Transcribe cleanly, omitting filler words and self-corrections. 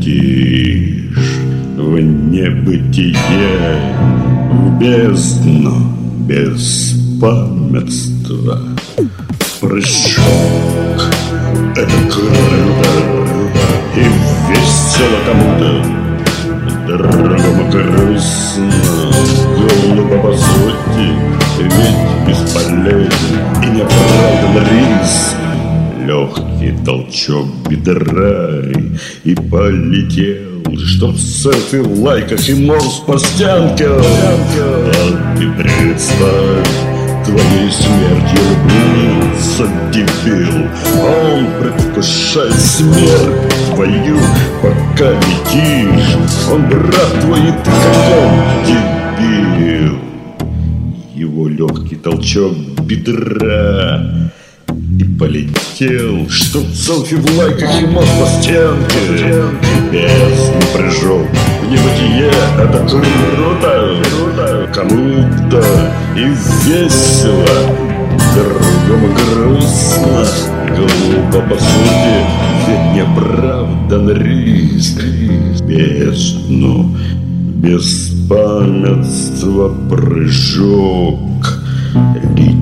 летишь в небытие, в бездну беспамятства. Прыжок — это круто и весело кому-то, другому грустно, глупо по сути, ведь бесполезен и неоправдан риск. Легкий толчок бедра и полетел, чтоб селфи в лайках и морс по стенке. А ты представь, твоей смертью рубится дебил. Он предвкушает смерть твою, пока летишь. Он брат твой, и ты каком дебил. Его легкий толчок бедра и полетел, чтоб селфи в лайках и мост по стенке. Бездный прыжок в небытие — это круто, кому-то и весело, другому грустно, глупо по сути, ведь неоправдан риск. Бездну беспамятства прыжок.